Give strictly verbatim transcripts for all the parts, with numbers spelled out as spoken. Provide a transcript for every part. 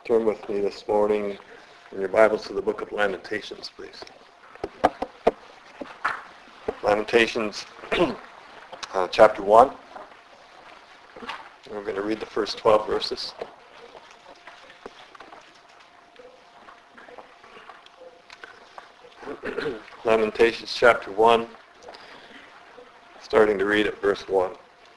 Turn with me this morning in your Bibles to the book of Lamentations, please. Lamentations uh, chapter one. We're going to read the first twelve verses. Lamentations chapter one, starting to read at verse one.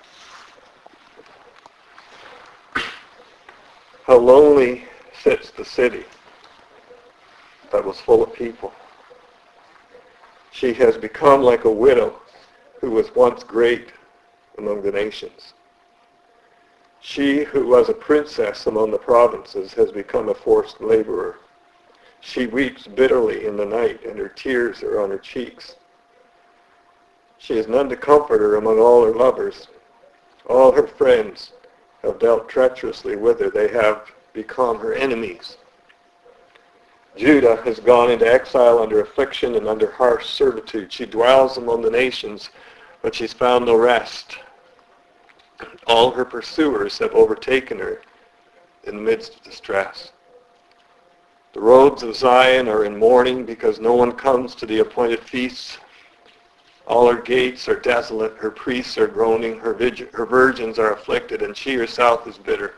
How lonely sits the city that was full of people. She has become like a widow who was once great among the nations. She who was a princess among the provinces has become a forced laborer. She weeps bitterly in the night, and her tears are on her cheeks. She has none to comfort her among all her lovers. All her friends have dealt treacherously with her. They have become her enemies. Judah has gone into exile under affliction and under harsh servitude. She dwells among the nations, but she's found no rest. All her pursuers have overtaken her in the midst of distress. The roads of Zion are in mourning because no one comes to the appointed feasts. All her gates are desolate. Her priests are groaning. Her, vig- her virgins are afflicted, and she herself is bitter.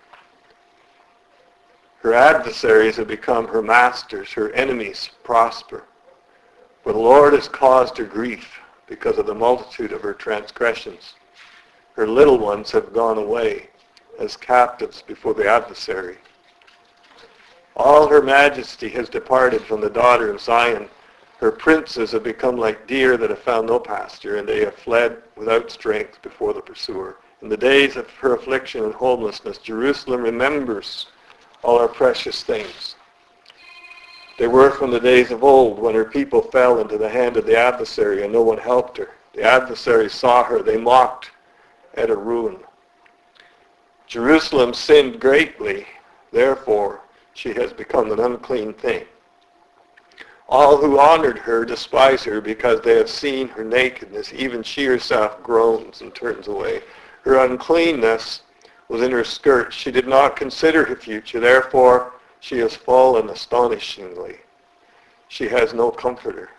Her adversaries have become her masters. Her enemies prosper. For the Lord has caused her grief because of the multitude of her transgressions. Her little ones have gone away as captives before the adversary. All her majesty has departed from the daughter of Zion. Her princes have become like deer that have found no pasture, and they have fled without strength before the pursuer. In the days of her affliction and homelessness, Jerusalem remembers all her precious things. They were from the days of old when her people fell into the hand of the adversary and no one helped her. The adversaries saw her. They mocked at her ruin. Jerusalem sinned greatly. Therefore, she has become an unclean thing. All who honored her despise her because they have seen her nakedness. Even she herself groans and turns away. Her uncleanness was in her skirts. She did not consider her future. Therefore, she has fallen astonishingly. She has no comforter.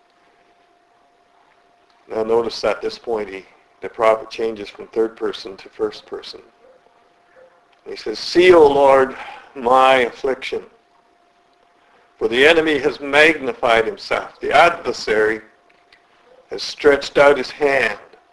Now notice at this point he, the prophet changes from third person to first person. He says, "See, O Lord, my affliction. For the enemy has magnified himself. The adversary has stretched out his hand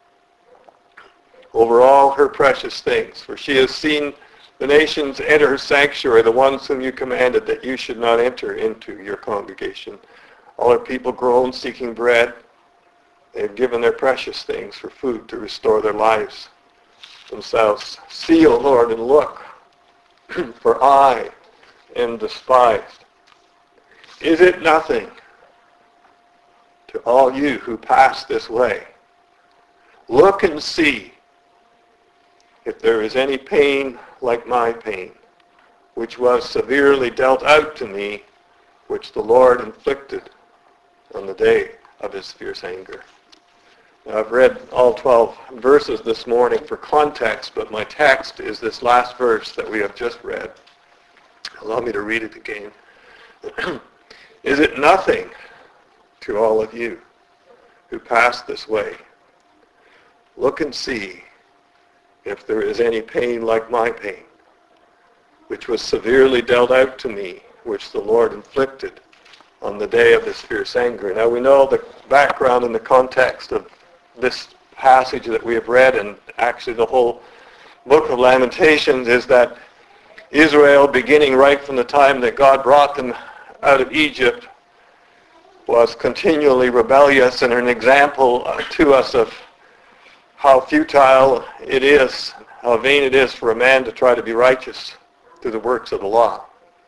over all her precious things. For she has seen the nations enter her sanctuary, the ones whom you commanded that you should not enter into your congregation. All her people groan, seeking bread. They have given their precious things for food to restore their lives themselves. See, O Lord, and look, for I am despised. Is it nothing to all you who pass this way? Look and see if there is any pain like my pain, which was severely dealt out to me, which the Lord inflicted on the day of his fierce anger." Now, I've read all twelve verses this morning for context, but my text is this last verse that we have just read. Allow me to read it again. Is it nothing to all of you who pass this way? Look and see if there is any pain like my pain, which was severely dealt out to me, which the Lord inflicted on the day of his fierce anger. Now we know the background and the context of this passage that we have read, and actually the whole book of Lamentations, is that Israel, beginning right from the time that God brought them out of Egypt, was continually rebellious, and an example to us of how futile it is, how vain it is for a man to try to be righteous through the works of the law.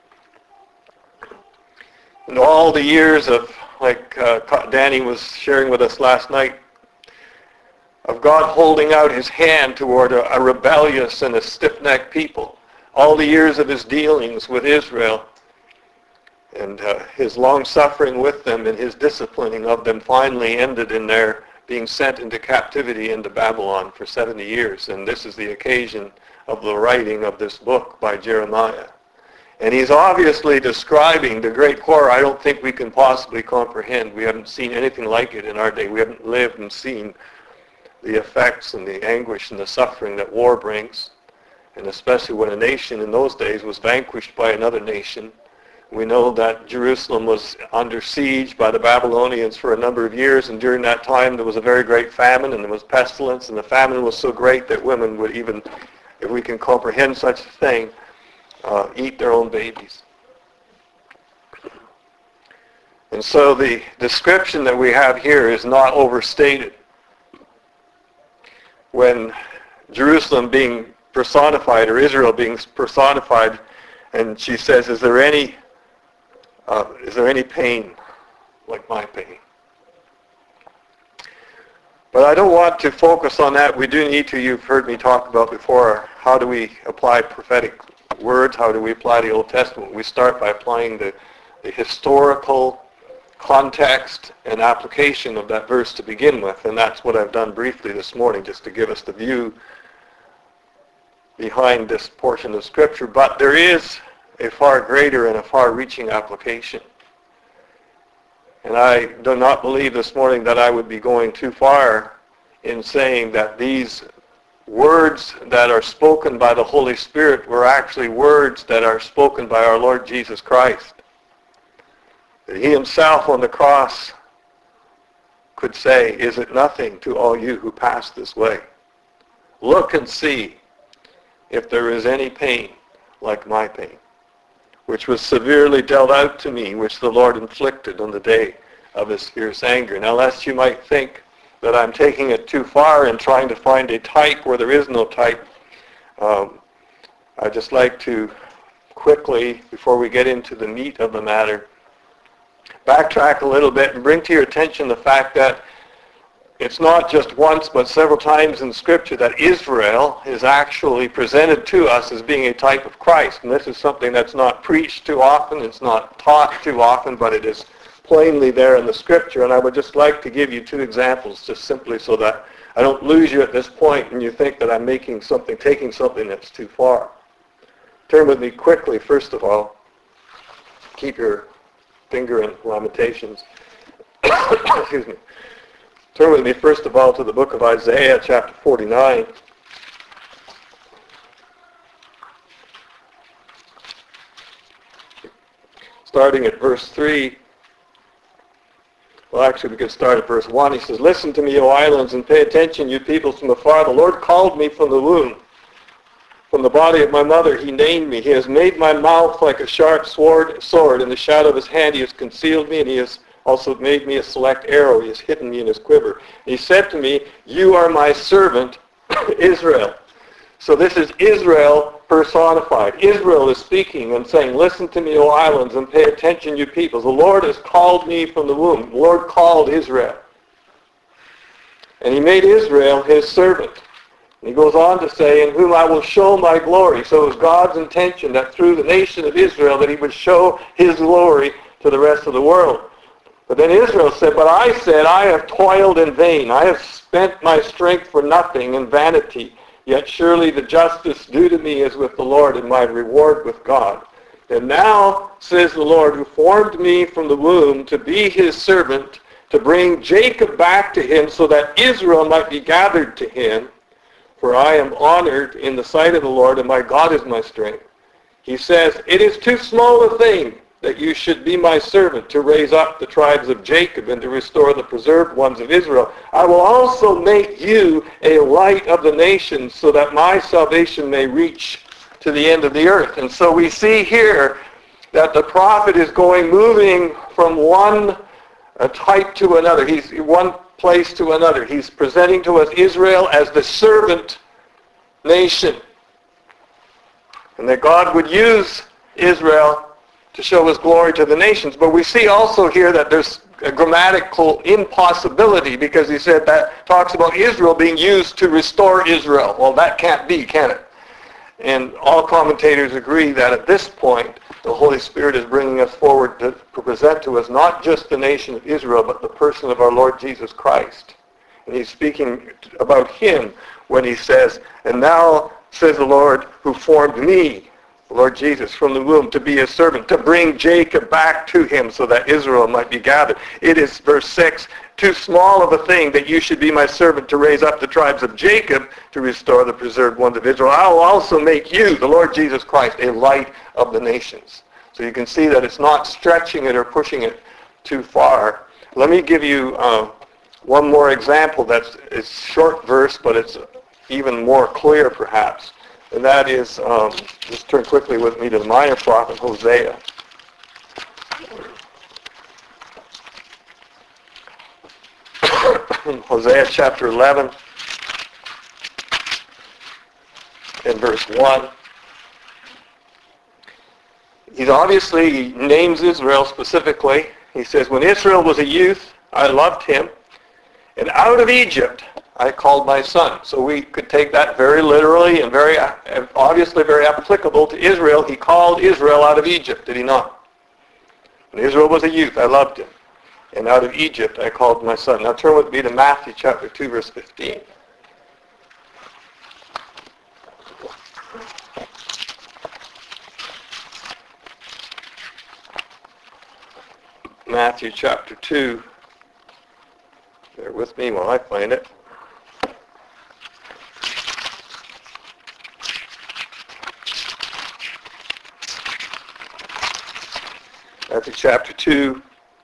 And all the years of, like uh, Danny was sharing with us last night, of God holding out his hand toward a, a rebellious and a stiff-necked people, all the years of his dealings with Israel, and uh, his long-suffering with them and his disciplining of them finally ended in their being sent into captivity into Babylon for seventy years. And this is the occasion of the writing of this book by Jeremiah. And he's obviously describing the great horror I don't think we can possibly comprehend. We haven't seen anything like it in our day. We haven't lived and seen the effects and the anguish and the suffering that war brings. And especially when a nation in those days was vanquished by another nation. We know that Jerusalem was under siege by the Babylonians for a number of years, and during that time there was a very great famine, and there was pestilence, and the famine was so great that women would even, if we can comprehend such a thing, uh, eat their own babies. And so the description that we have here is not overstated. When Jerusalem being personified, or Israel being personified, and she says, is there any Uh, is there any pain like my pain? But I don't want to focus on that. We do need to, you've heard me talk about before, how do we apply prophetic words? How do we apply the Old Testament? We start by applying the, the historical context and application of that verse to begin with. And that's what I've done briefly this morning, just to give us the view behind this portion of Scripture. But there is a far greater and a far-reaching application. And I do not believe this morning that I would be going too far in saying that these words that are spoken by the Holy Spirit were actually words that are spoken by our Lord Jesus Christ. That he himself on the cross could say, is it nothing to all you who pass this way? Look and see if there is any pain like my pain, which was severely dealt out to me, which the Lord inflicted on the day of his fierce anger. Now, lest you might think that I'm taking it too far and trying to find a type where there is no type, um, I'd just like to quickly, before we get into the meat of the matter, backtrack a little bit and bring to your attention the fact that it's not just once but several times in Scripture that Israel is actually presented to us as being a type of Christ. And this is something that's not preached too often, it's not taught too often, but it is plainly there in the Scripture. And I would just like to give you two examples, just simply so that I don't lose you at this point and you think that I'm making something, taking something that's too far. Turn with me quickly, first of all. Keep your finger in Lamentations. Excuse me. Turn with me, first of all, to the book of Isaiah, chapter forty-nine. Starting at verse three. Well, actually, we could start at verse one. He says, listen to me, O islands, and pay attention, you peoples from afar. The Lord called me from the womb. From the body of my mother, he named me. He has made my mouth like a sharp sword. sword. In the shadow of his hand, he has concealed me, and he has also made me a select arrow. He has hidden me in his quiver. And he said to me, you are my servant, Israel. So this is Israel personified. Israel is speaking and saying, listen to me, O islands, and pay attention, you peoples. The Lord has called me from the womb. The Lord called Israel. And he made Israel his servant. And he goes on to say, in whom I will show my glory. So it was God's intention that through the nation of Israel that he would show his glory to the rest of the world. But then Israel said, but I said, I have toiled in vain. I have spent my strength for nothing in vanity. Yet surely the justice due to me is with the Lord, and my reward with God. And now, says the Lord, who formed me from the womb to be his servant, to bring Jacob back to him so that Israel might be gathered to him. For I am honored in the sight of the Lord, and my God is my strength. He says, it is too small a thing that you should be my servant to raise up the tribes of Jacob and to restore the preserved ones of Israel. I will also make you a light of the nations so that my salvation may reach to the end of the earth. And so we see here that the prophet is going, moving from one uh, type to another. He's one place to another. He's presenting to us Israel as the servant nation. And that God would use Israel to show his glory to the nations. But we see also here that there's a grammatical impossibility, because he said that talks about Israel being used to restore Israel. Well, that can't be, can it? And all commentators agree that at this point, the Holy Spirit is bringing us forward to present to us not just the nation of Israel, but the person of our Lord Jesus Christ. And he's speaking about him when he says, and now, says the Lord, who formed me the Lord Jesus from the womb to be his servant, to bring Jacob back to him so that Israel might be gathered. It is, verse six, too small of a thing that you should be my servant to raise up the tribes of Jacob to restore the preserved ones of Israel. I will also make you, the Lord Jesus Christ, a light of the nations. So you can see that it's not stretching it or pushing it too far. Let me give you uh, one more example that's it's short verse, but it's even more clear perhaps. And that is, um, just turn quickly with me to the minor prophet Hosea. Hosea chapter eleven and verse one. He's obviously, he names Israel specifically. He says, when Israel was a youth, I loved him, and out of Egypt I called my son. So we could take that very literally and very obviously very applicable to Israel. He called Israel out of Egypt, did he not? When Israel was a youth, I loved him. And out of Egypt I called my son. Now turn with me to Matthew chapter two, verse fifteen. Matthew chapter two. Bear with me while I find it. Matthew chapter two.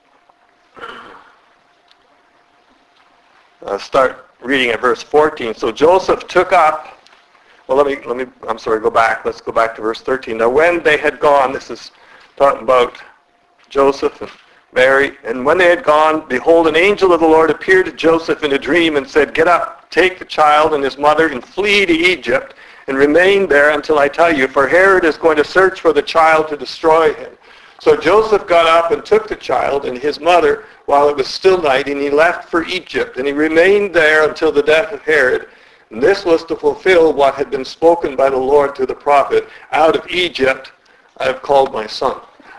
Uh, start reading at verse fourteen. So Joseph took up, well let me, let me, I'm sorry, go back. Let's go back to verse thirteen. Now when they had gone, this is talking about Joseph and Mary, and when they had gone, behold, an angel of the Lord appeared to Joseph in a dream and said, get up, take the child and his mother and flee to Egypt and remain there until I tell you, for Herod is going to search for the child to destroy him. So Joseph got up and took the child and his mother while it was still night, and he left for Egypt, and he remained there until the death of Herod. And this was to fulfill what had been spoken by the Lord to the prophet, out of Egypt I have called my son.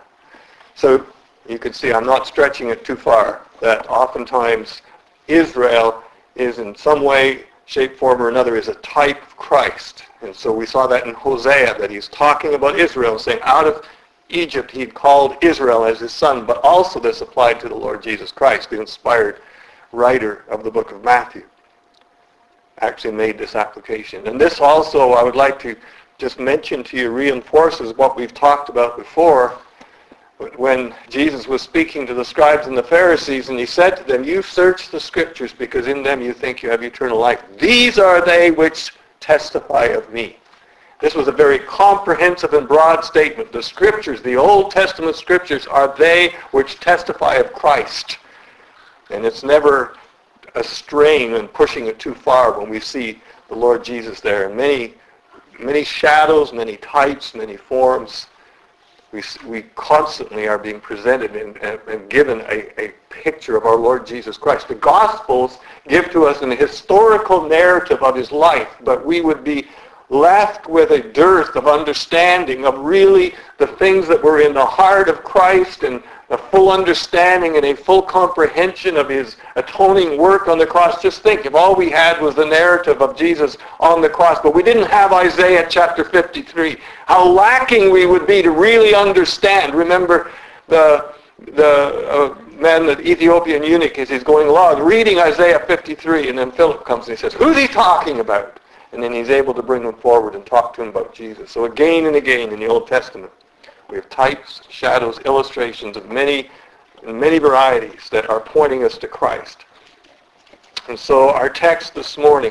So you can see I'm not stretching it too far, that oftentimes Israel is in some way, shape, form, or another is a type of Christ. And so we saw that in Hosea, that he's talking about Israel, saying out of Egypt he'd called Israel as his son, but also this applied to the Lord Jesus Christ, the inspired writer of the book of Matthew. Actually made this application. And this also, I would like to just mention to you, reinforces what we've talked about before, when Jesus was speaking to the scribes and the Pharisees, and he said to them, you search the scriptures because in them you think you have eternal life. These are they which testify of me. This was a very comprehensive and broad statement. The scriptures, the Old Testament scriptures, are they which testify of Christ. And it's never a strain and pushing it too far when we see the Lord Jesus there in many, many shadows, many types, many forms. We, we constantly are being presented and, and, and given a, a picture of our Lord Jesus Christ. The Gospels give to us an historical narrative of his life, but we would be left with a dearth of understanding of really the things that were in the heart of Christ, and a full understanding and a full comprehension of his atoning work on the cross. Just think, if all we had was the narrative of Jesus on the cross, but we didn't have Isaiah chapter fifty-three, how lacking we would be to really understand. Remember the the uh, man, the Ethiopian eunuch, as he's going along, reading Isaiah fifty-three, and then Philip comes and he says, who's he talking about? And then he's able to bring them forward and talk to him about Jesus. So again and again in the Old Testament, we have types, shadows, illustrations of many, many varieties that are pointing us to Christ. And so our text this morning,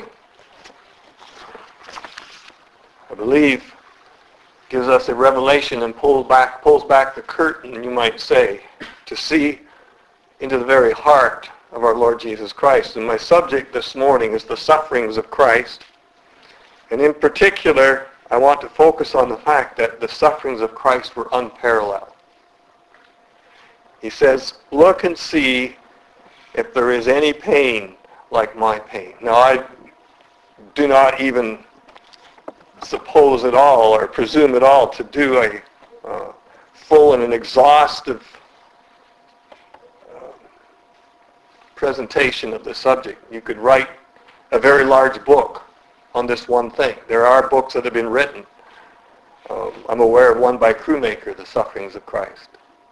I believe, gives us a revelation and pulls back, pulls back the curtain, you might say, to see into the very heart of our Lord Jesus Christ. And my subject this morning is the sufferings of Christ. And in particular, I want to focus on the fact that the sufferings of Christ were unparalleled. He says, look and see if there is any pain like my pain. Now, I do not even suppose at all or presume at all to do a uh, full and an exhaustive uh, presentation of the subject. You could write a very large book on this one thing. There are books that have been written Um, I'm aware of one by Crewmaker, The Sufferings of Christ.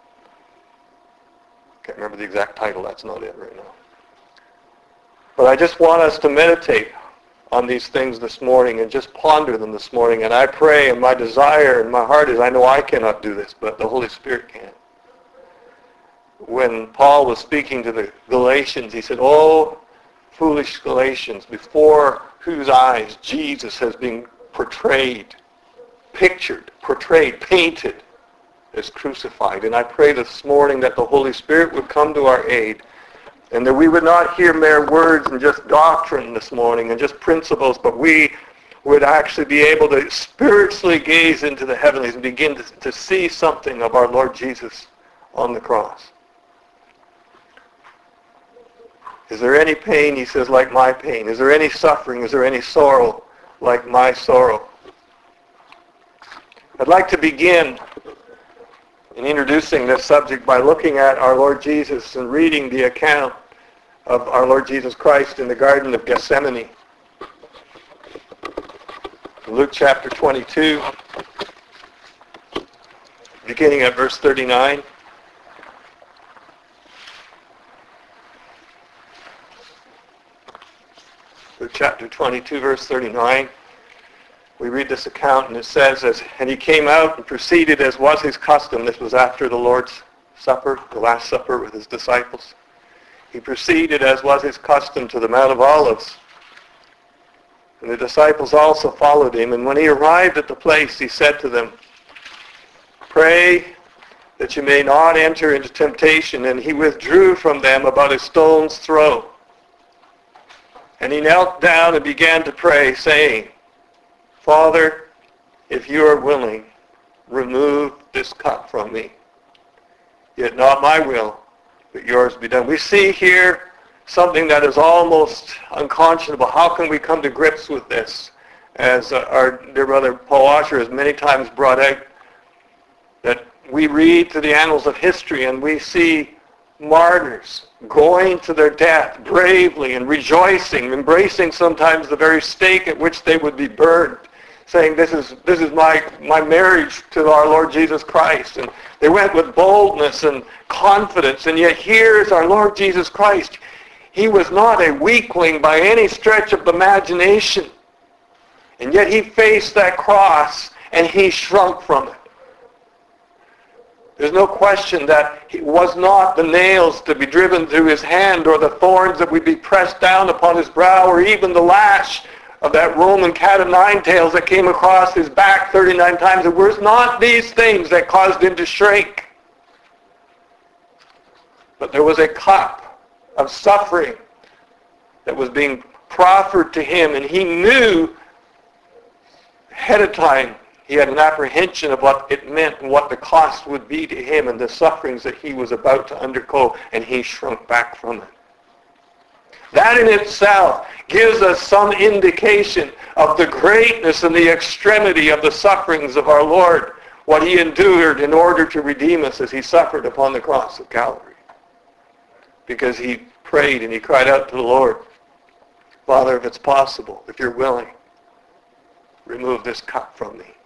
Can't remember the exact title. That's not it right now. But I just want us to meditate on these things this morning and just ponder them this morning. And I pray, and my desire and my heart is, I know I cannot do this, but the Holy Spirit can. When Paul was speaking to the Galatians, he said, "Oh, foolish Galatians, before whose eyes Jesus has been portrayed, pictured, portrayed, painted as crucified." And I pray this morning that the Holy Spirit would come to our aid, and that we would not hear mere words and just doctrine this morning and just principles, but we would actually be able to spiritually gaze into the heavenlies and begin to, to see something of our Lord Jesus on the cross. Is there any pain, he says, like my pain? Is there any suffering? Is there any sorrow like my sorrow? I'd like to begin in introducing this subject by looking at our Lord Jesus and reading the account of our Lord Jesus Christ in the Garden of Gethsemane. Luke chapter twenty-two, beginning at verse thirty-nine. Luke chapter twenty-two, verse thirty-nine. We read this account, and it says, as, and he came out and proceeded as was his custom. This was after the Lord's Supper, the Last Supper with his disciples. He proceeded as was his custom to the Mount of Olives. And the disciples also followed him. And when he arrived at the place, he said to them, "Pray that you may not enter into temptation." And he withdrew from them about a stone's throw. And he knelt down and began to pray, saying, "Father, if you are willing, remove this cup from me. Yet not my will, but yours be done." We see here something that is almost unconscionable. How can we come to grips with this? As uh, our dear brother Paul Washer has many times brought out, that we read through the annals of history and we see martyrs going to their death bravely and rejoicing, embracing sometimes the very stake at which they would be burned, saying, this is this is my, my marriage to our Lord Jesus Christ. And they went with boldness and confidence. And yet here is our Lord Jesus Christ. He was not a weakling by any stretch of the imagination. And yet he faced that cross and he shrunk from it. There's no question that it was not the nails to be driven through his hand or the thorns that would be pressed down upon his brow or even the lash of that Roman cat of nine tails that came across his back thirty-nine times. It was not these things that caused him to shrink. But there was a cup of suffering that was being proffered to him, and he knew ahead of time, he had an apprehension of what it meant and what the cost would be to him and the sufferings that he was about to undergo, and he shrunk back from it. That in itself gives us some indication of the greatness and the extremity of the sufferings of our Lord, what he endured in order to redeem us as he suffered upon the cross of Calvary. Because he prayed and he cried out to the Lord, "Father, if it's possible, if you're willing, remove this cup from me.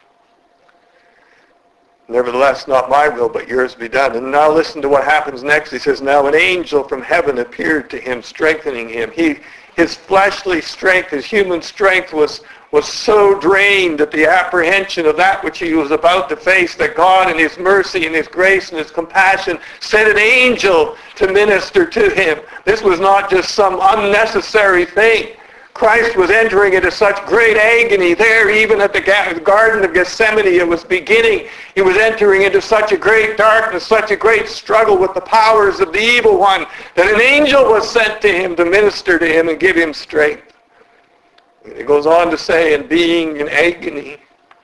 Nevertheless, not my will, but yours be done." And now listen to what happens next. He says, "Now an angel from heaven appeared to him, strengthening him." He, his fleshly strength, his human strength was, was so drained at the apprehension of that which he was about to face, that God in his mercy and his grace and his compassion sent an angel to minister to him. This was not just some unnecessary thing. Christ was entering into such great agony there, even at the Garden of Gethsemane. It was beginning. He was entering into such a great darkness, such a great struggle with the powers of the evil one, that an angel was sent to him to minister to him and give him strength. It goes on to say, and being in agony,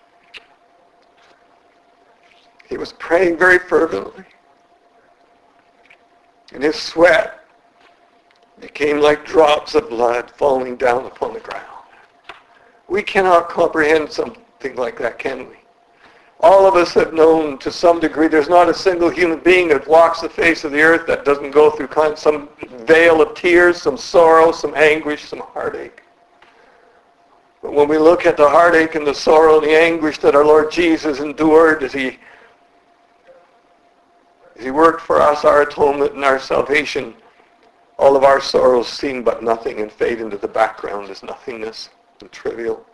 he was praying very fervently. And his sweat became like drops of blood falling down upon the ground. We cannot comprehend something like that, can we? All of us have known to some degree. There's not a single human being that walks the face of the earth that doesn't go through some veil of tears, some sorrow, some anguish, some heartache. But when we look at the heartache and the sorrow and the anguish that our Lord Jesus endured as he, as he worked for us, our atonement and our salvation, all of our sorrows seem but nothing and fade into the background as nothingness and trivial.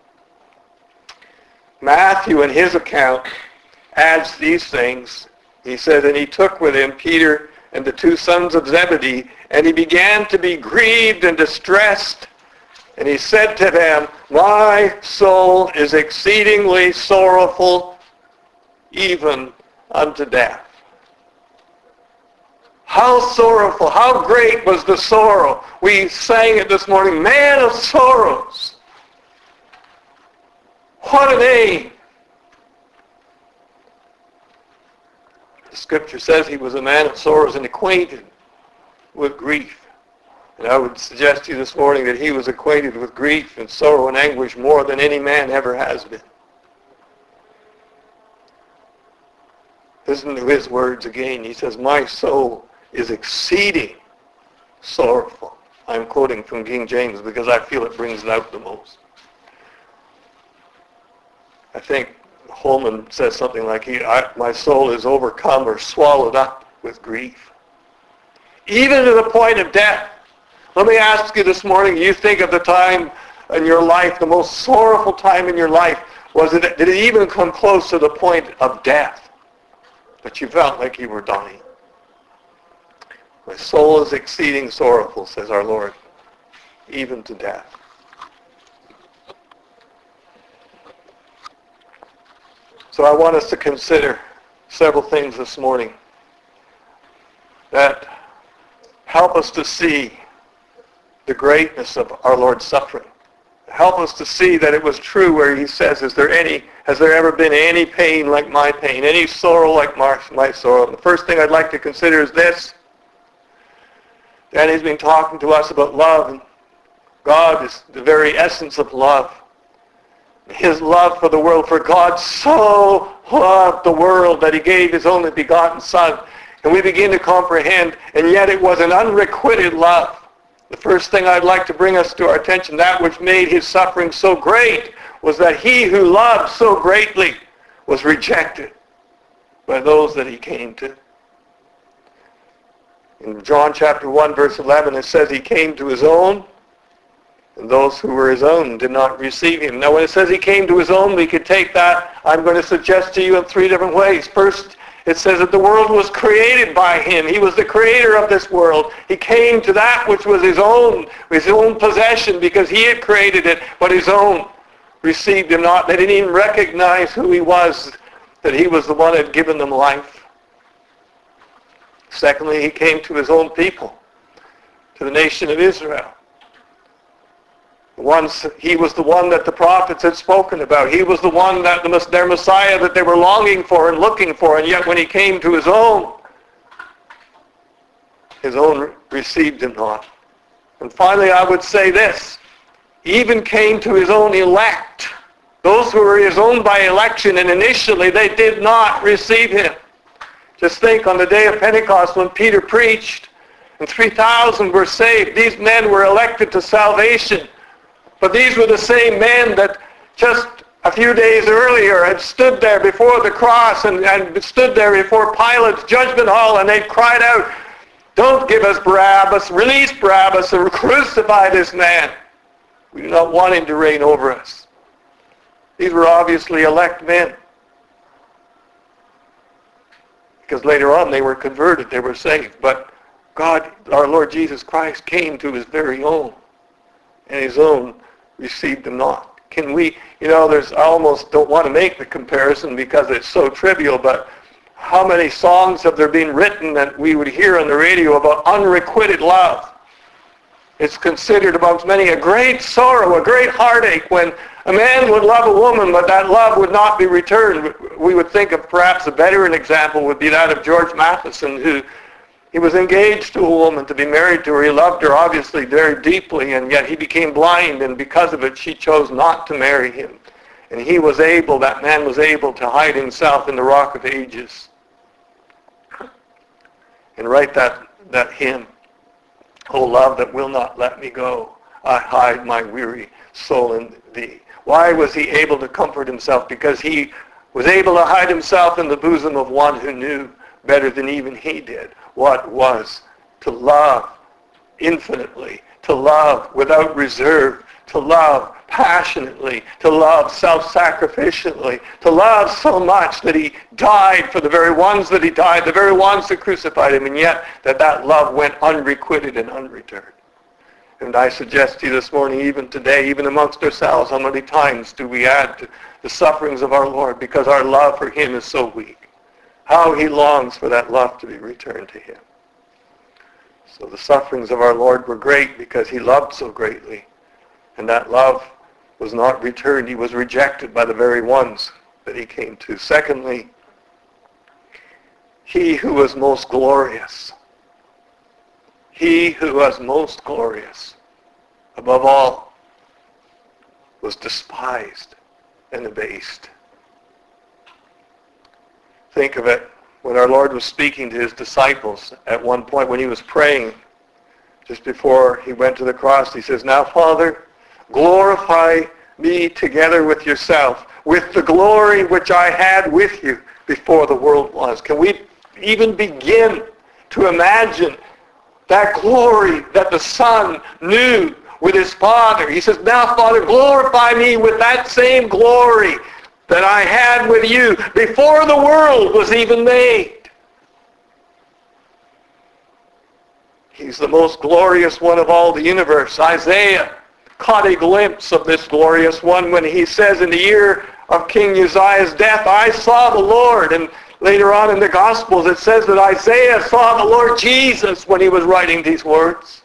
Matthew, in his account, adds these things. He says, and he took with him Peter and the two sons of Zebedee, and he began to be grieved and distressed. And he said to them, my soul is exceedingly sorrowful, even unto death. How sorrowful, how great was the sorrow. We sang it this morning, man of sorrows. What a name. The scripture says he was a man of sorrows and acquainted with grief. And I would suggest to you this morning that he was acquainted with grief and sorrow and anguish more than any man ever has been. Listen to his words again. He says, my soul is exceeding sorrowful. I'm quoting from King James because I feel it brings it out the most. I think Holman says something like, he, I, my soul is overcome or swallowed up with grief. Even to the point of death. Let me ask you this morning, you think of the time in your life, the most sorrowful time in your life, was it, did it even come close to the point of death? That you felt like you were dying. My soul is exceeding sorrowful, says our Lord, even to death. So I want us to consider several things this morning that help us to see the greatness of our Lord's suffering. Help us to see that it was true where he says, is there any, has there ever been any pain like my pain, any sorrow like my, my sorrow? And the first thing I'd like to consider is this. Danny's been talking to us about love, and God is the very essence of love. His love for the world, for God so loved the world that he gave his only begotten Son. And we begin to comprehend, and yet it was an unrequited love. The first thing I'd like to bring us to our attention, that which made his suffering so great, was that he who loved so greatly was rejected by those that he came to. In John chapter one, verse eleven, it says he came to his own, and those who were his own did not receive him. Now when it says he came to his own, we could take that, I'm going to suggest to you in three different ways. First, it says that the world was created by him. He was the creator of this world. He came to that which was his own, his own possession, because he had created it, but his own received him not. They didn't even recognize who he was, that he was the one that had given them life. Secondly, he came to his own people, to the nation of Israel. Once he was the one that the prophets had spoken about. He was the one that the, their Messiah that they were longing for and looking for. And yet when he came to his own, his own received him not. And finally, I would say this. He even came to his own elect. Those who were his own by election, and initially they did not receive him. Just think on the day of Pentecost when Peter preached and three thousand were saved. These men were elected to salvation. But these were the same men that just a few days earlier had stood there before the cross and, and stood there before Pilate's judgment hall, and they cried out, don't give us Barabbas, release Barabbas, or crucify this man. We do not want him to reign over us. These were obviously elect men. Because later on they were converted, they were saved. But God, our Lord Jesus Christ, came to his very own, and his own received them not. Can we, you know, there's, I almost don't want to make the comparison because it's so trivial, but how many songs have there been written that we would hear on the radio about unrequited love? It's considered amongst many a great sorrow, a great heartache when a man would love a woman, but that love would not be returned. We would think of perhaps a better example would be that of George Matheson, who he was engaged to a woman to be married to her. He loved her obviously very deeply, and yet he became blind, and because of it she chose not to marry him. And he was able, that man was able to hide himself in the Rock of Ages and write that, that hymn, "O love that will not let me go, I hide my weary soul in thee. Why was he able to comfort himself? Because he was able to hide himself in the bosom of one who knew better than even he did what was to love infinitely, to love without reserve, to love passionately, to love self-sacrificially, to love so much that he died for the very ones that he died, the very ones that crucified him, and yet that that love went unrequited and unreturned. And I suggest to you this morning, even today, even amongst ourselves, how many times do we add to the sufferings of our Lord because our love for him is so weak? How he longs for that love to be returned to him. So the sufferings of our Lord were great because he loved so greatly. And that love was not returned. He was rejected by the very ones that he came to. Secondly, he who was most glorious, he who was most glorious above all, was despised and abased. Think of it. When our Lord was speaking to his disciples at one point when he was praying, just before he went to the cross, he says, "Now, Father, glorify me together with yourself, with the glory which I had with you before the world was." Can we even begin to imagine that glory that the Son knew with his Father? He says, "Now, Father, glorify me with that same glory that I had with you before the world was even made." He's the most glorious one of all the universe. Isaiah caught a glimpse of this glorious one when he says in the year of King Uzziah's death, "I saw the Lord." And later on in the Gospels it says that Isaiah saw the Lord Jesus when he was writing these words.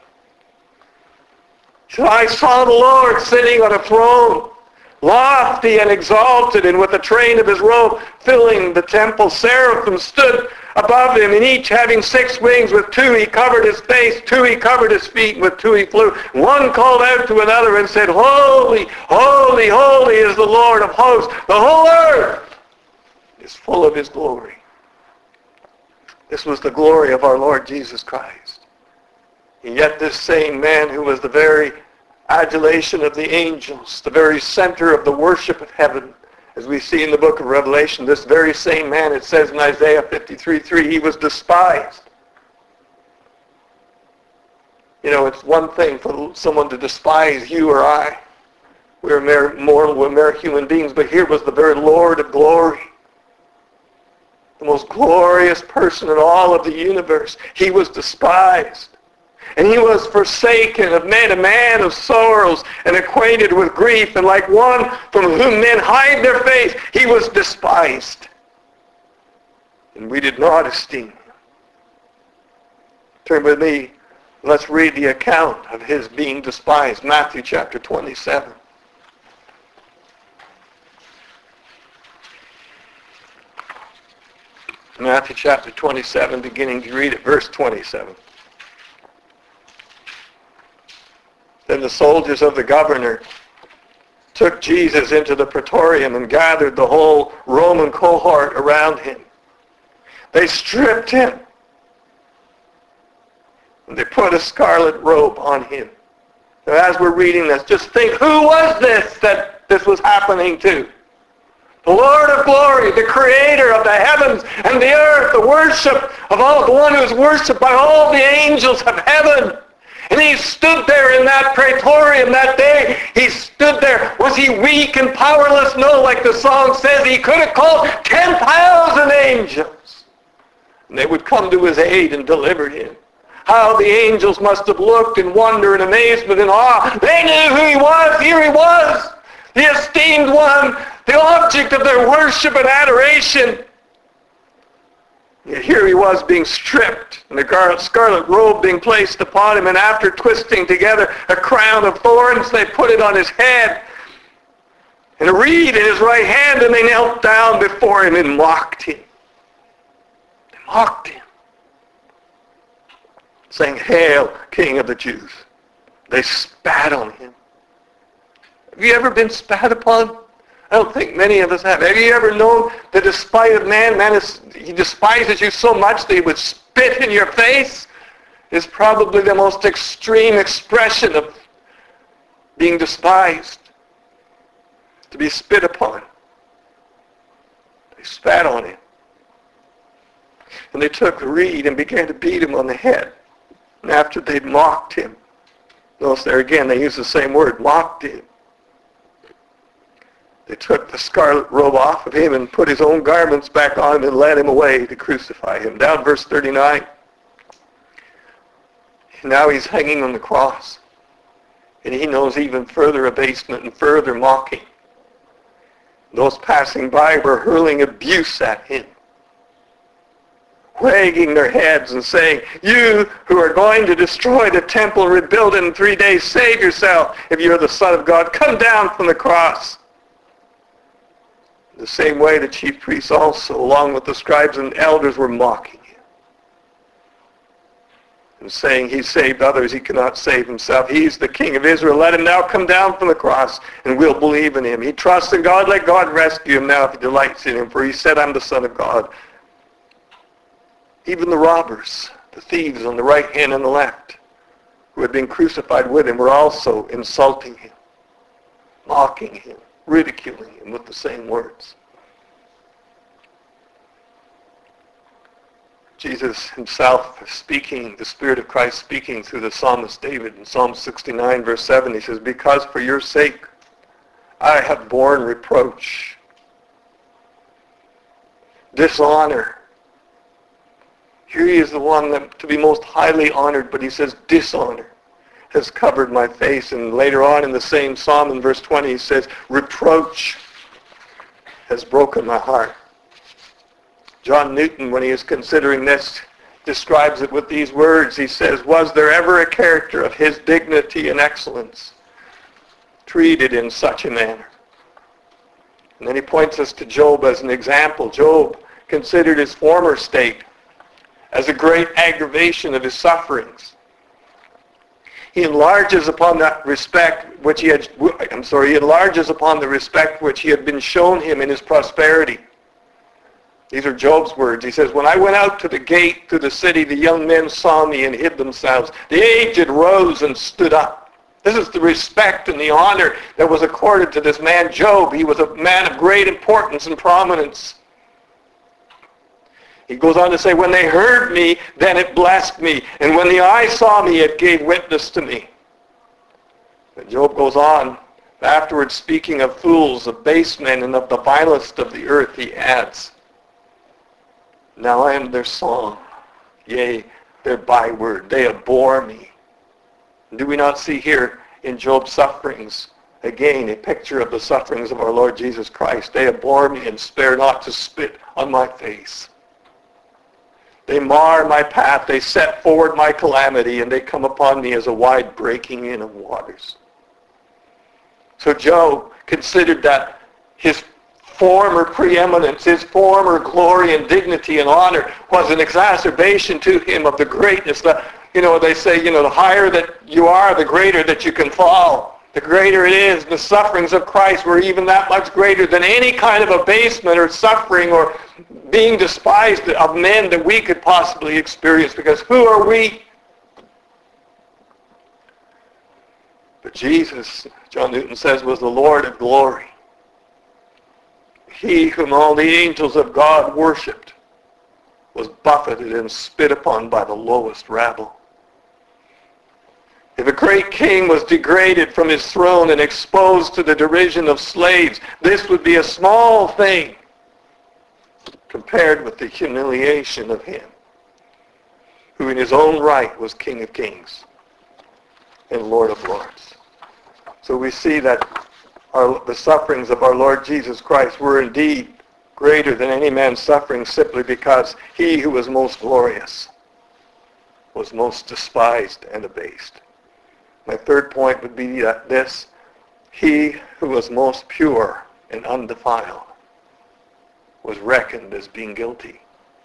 So I saw the Lord sitting on a throne, lofty and exalted, and with the train of his robe filling the temple. Seraphim stood above him, and each having six wings. With two he covered his face, two he covered his feet, and with two he flew. One called out to another and said, "Holy, holy, holy is the Lord of hosts. The whole earth is full of his glory." This was the glory of our Lord Jesus Christ. And yet this same man, who was the very adulation of the angels, the very center of the worship of heaven, as we see in the book of Revelation, this very same man, it says in Isaiah fifty-three three, he was despised. You know, it's one thing for someone to despise you or I. We're mere mortal, we're mere human beings, but here was the very Lord of glory, the most glorious person in all of the universe. He was despised. And he was forsaken, of men, a man of sorrows, and acquainted with grief, and like one from whom men hide their face, he was despised. And we did not esteem him. Turn with me, let's read the account of his being despised. Matthew chapter twenty-seven. Matthew chapter twenty-seven, beginning to read at verse twenty-seven. Then the soldiers of the governor took Jesus into the praetorium and gathered the whole Roman cohort around him. They stripped him, and they put a scarlet robe on him. Now, as we're reading this, just think, who was this that this was happening to? The Lord of glory, the creator of the heavens and the earth, the worship of all, the one who is worshipped by all the angels of heaven. And he stood there in that praetorium that day. He stood there. Was he weak and powerless? No, like the song says, he could have called ten thousand angels. And they would come to his aid and deliver him. How the angels must have looked in wonder and amazement and awe. They knew who he was. Here he was, the esteemed one, the object of their worship and adoration. Yet here he was being stripped, and the scarlet robe being placed upon him, and after twisting together a crown of thorns, they put it on his head, and a reed in his right hand, and they knelt down before him and mocked him. They mocked him, saying, "Hail, King of the Jews." They spat on him. Have you ever been spat upon? I don't think many of us have. Have you ever known the despite of man? Man, is, he despises you so much that he would spit in your face. Is probably the most extreme expression of being despised, to be spit upon. They spat on him. And they took a reed and began to beat him on the head. And after they'd mocked him, notice there again, they use the same word, mocked him. They took the scarlet robe off of him and put his own garments back on him and led him away to crucify him. Down verse thirty-nine. And now he's hanging on the cross. And he knows even further abasement and further mocking. Those passing by were hurling abuse at him, wagging their heads and saying, "You who are going to destroy the temple, rebuild it in three days, save yourself. If you're the Son of God, come down from the cross." The same way the chief priests also, along with the scribes and elders, were mocking him and saying, "He saved others, he cannot save himself. He's the King of Israel. Let him now come down from the cross, and we'll believe in him. He trusts in God. Let God rescue him now if he delights in him. For he said, I'm the Son of God." Even the robbers, the thieves on the right hand and the left, who had been crucified with him, were also insulting him, mocking him, ridiculing him with the same words. Jesus himself speaking, the Spirit of Christ speaking through the psalmist David in Psalm sixty-nine verse seven, he says, "Because for your sake I have borne reproach, dishonor." Here he is the one that to be most highly honored, but he says dishonor has covered my face. And later on in the same psalm in verse twenty he says, "Reproach has broken my heart." John Newton, when he is considering this, describes it with these words. He says, "Was there ever a character of his dignity and excellence treated in such a manner?" And then he points us to Job as an example. Job considered his former state as a great aggravation of his sufferings. He enlarges upon that respect which he had, I'm sorry, he enlarges upon the respect which he had been shown him in his prosperity. These are Job's words. He says, "When I went out to the gate to the city, the young men saw me and hid themselves. The aged rose and stood up." This is the respect and the honor that was accorded to this man Job. He was a man of great importance and prominence. He goes on to say, "When they heard me, then it blessed me. And when the eye saw me, it gave witness to me." And Job goes on, afterwards speaking of fools, of base men, and of the vilest of the earth, he adds, "Now I am their song, yea, their byword. They abhor me." And do we not see here in Job's sufferings, again, a picture of the sufferings of our Lord Jesus Christ? "They abhor me and spare not to spit on my face. They mar my path, they set forward my calamity, and they come upon me as a wide breaking in of waters." So Job considered that his former preeminence, his former glory and dignity and honor was an exacerbation to him of the greatness. The, you know, they say, you know, the higher that you are, the greater that you can fall. The greater it is. The sufferings of Christ were even that much greater than any kind of abasement or suffering or being despised of men that we could possibly experience, because who are we? But Jesus, John Newton says, was the Lord of glory. He whom all the angels of God worshipped was buffeted and spit upon by the lowest rabble. If a great king was degraded from his throne and exposed to the derision of slaves, this would be a small thing compared with the humiliation of him who in his own right was King of Kings and Lord of Lords. So we see that our, the sufferings of our Lord Jesus Christ were indeed greater than any man's suffering, simply because he who was most glorious was most despised and abased. My third point would be that this, he who was most pure and undefiled was reckoned as being guilty.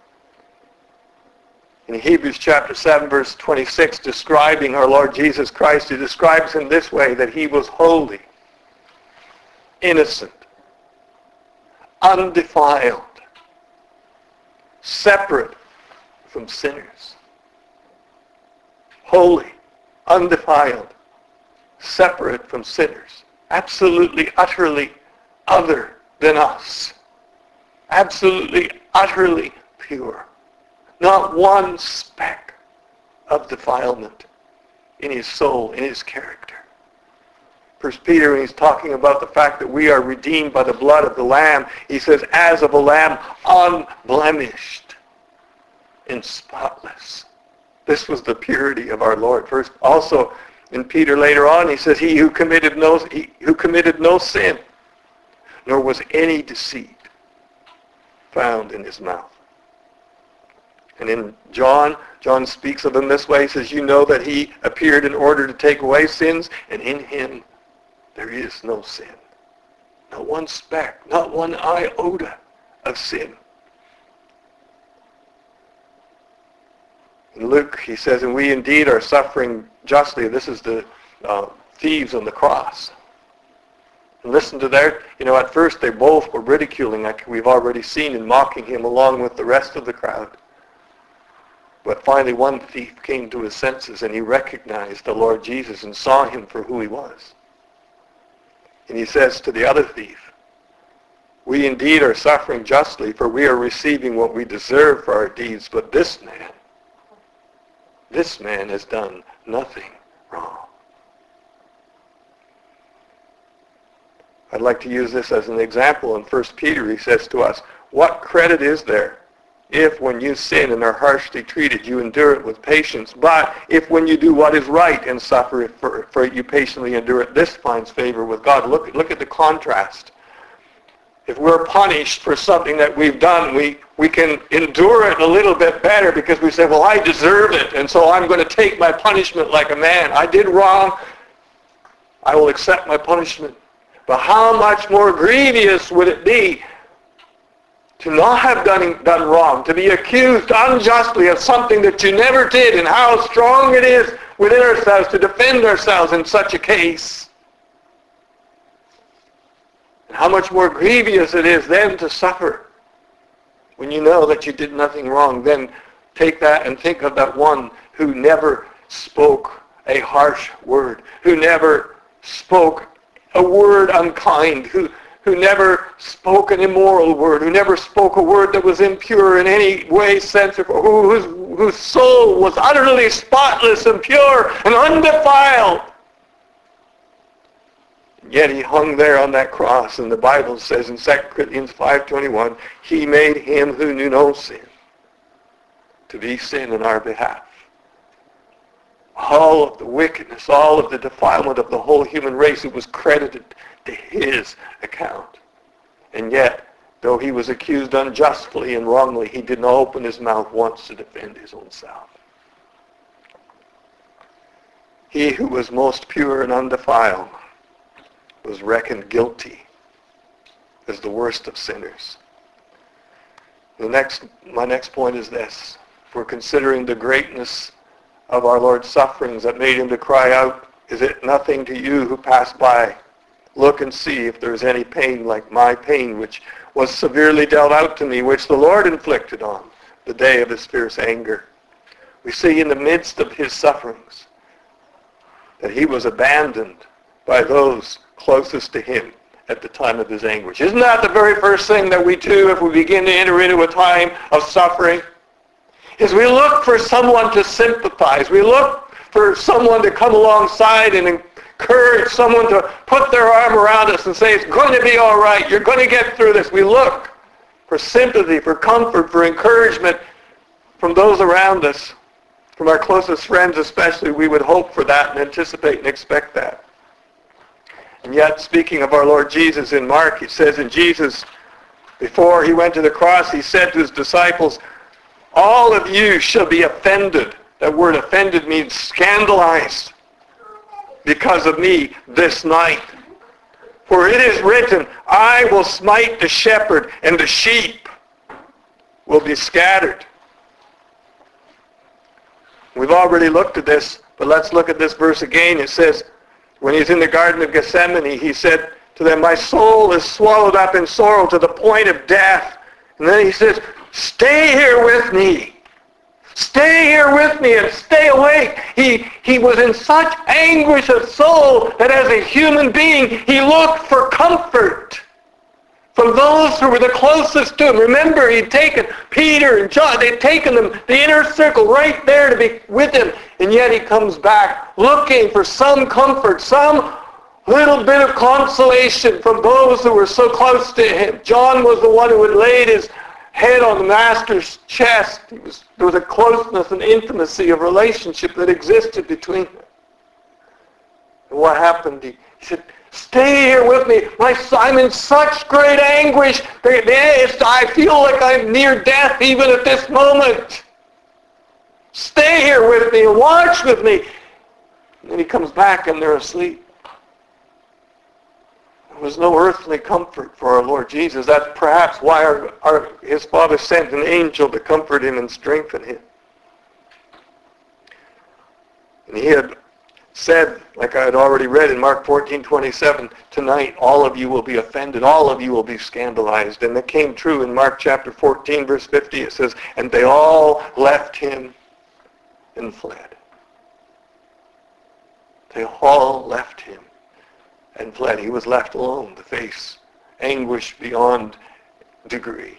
In Hebrews chapter seven, verse twenty-six, describing our Lord Jesus Christ, he describes him this way, that he was holy, innocent, undefiled, separate from sinners. Holy, undefiled, separate from sinners, absolutely, utterly other than us, absolutely, utterly pure. Not one speck of defilement in his soul, in his character. First Peter, when he's talking about the fact that we are redeemed by the blood of the Lamb, he says, as of a lamb, unblemished and spotless. This was the purity of our Lord. First, also in Peter later on, he says, he who committed no, he who committed no sin, nor was any deceit found in his mouth. And in John, John speaks of him this way. He says, you know that he appeared in order to take away sins, and in him there is no sin. Not one speck, not one iota of sin. In Luke, he says, and we indeed are suffering justly. This is the uh, thieves on the cross. And listen to their, you know, at first they both were ridiculing, like we've already seen, and mocking him along with the rest of the crowd. But finally one thief came to his senses and he recognized the Lord Jesus and saw him for who he was. And he says to the other thief, we indeed are suffering justly, for we are receiving what we deserve for our deeds, but this man, this man has done nothing wrong. I'd like to use this as an example. In First Peter, he says to us, what credit is there if when you sin and are harshly treated, you endure it with patience? But if when you do what is right and suffer for, for it, you patiently endure it, this finds favor with God. Look, look at the contrast. If we're punished for something that we've done, we, we can endure it a little bit better because we say, well, I deserve it, and so I'm going to take my punishment like a man. I did wrong. I will accept my punishment. But how much more grievous would it be to not have done, done wrong, to be accused unjustly of something that you never did, and how strong it is within ourselves to defend ourselves in such a case. And how much more grievous it is then to suffer when you know that you did nothing wrong. Then take that and think of that one who never spoke a harsh word, who never spoke a word unkind, who who never spoke an immoral word, who never spoke a word that was impure in any way, sense, or whose, whose soul was utterly spotless and pure and undefiled. Yet he hung there on that cross, and the Bible says in Second Corinthians five twenty-one, he made him who knew no sin to be sin in our behalf. All of the wickedness, all of the defilement of the whole human race, it was credited to his account. And yet, though he was accused unjustly and wrongly, he did not open his mouth once to defend his own self. He who was most pure and undefiled was reckoned guilty as the worst of sinners. The next, my next point is this. If we're considering the greatness of our Lord's sufferings that made him to cry out, is it nothing to you who pass by? Look and see if there is any pain like my pain, which was severely dealt out to me, which the Lord inflicted on the day of his fierce anger. We see in the midst of his sufferings that he was abandoned by those closest to him at the time of his anguish. Isn't that the very first thing that we do if we begin to enter into a time of suffering? Is we look for someone to sympathize. We look for someone to come alongside and encourage someone to put their arm around us and say, it's going to be all right. You're going to get through this. We look for sympathy, for comfort, for encouragement from those around us, from our closest friends especially. We would hope for that and anticipate and expect that. And yet, speaking of our Lord Jesus in Mark, it says in Jesus, before he went to the cross, he said to his disciples, all of you shall be offended. That word offended means scandalized because of me this night. For it is written, I will smite the shepherd, and the sheep will be scattered. We've already looked at this, but let's look at this verse again. It says, when he's in the Garden of Gethsemane, he said to them, my soul is swallowed up in sorrow to the point of death. And then he says, stay here with me. Stay here with me and stay awake. He, he was in such anguish of soul that as a human being, he looked for comfort from those who were the closest to him. Remember, he'd taken Peter and John. They'd taken them, the inner circle, right there to be with him. And yet he comes back looking for some comfort, some little bit of consolation from those who were so close to him. John was the one who had laid his head on the Master's chest. He was, there was a closeness and intimacy of relationship that existed between them. And what happened? He, he said, stay here with me. My, I'm in such great anguish. I feel like I'm near death even at this moment. Stay here with me and watch with me. And then he comes back and they're asleep. There was no earthly comfort for our Lord Jesus. That's perhaps why our, our, his Father sent an angel to comfort him and strengthen him. And he had said, like I had already read in Mark fourteen twenty-seven, tonight all of you will be offended, all of you will be scandalized. And that came true in Mark chapter fourteen, verse fifty. It says, and they all left him and fled. They all left him and fled. He was left alone to face anguish beyond degree.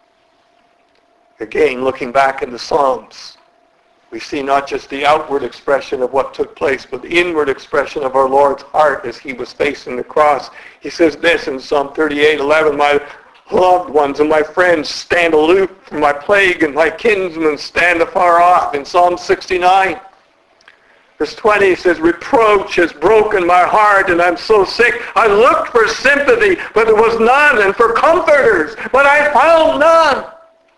Again, looking back in the Psalms, we see not just the outward expression of what took place, but the inward expression of our Lord's heart as he was facing the cross. He says this in Psalm thirty-eight eleven, my loved ones and my friends stand aloof from my plague, and my kinsmen stand afar off. In Psalm sixty-nine, verse twenty says, reproach has broken my heart, and I'm so sick. I looked for sympathy, but there was none, and for comforters, but I found none.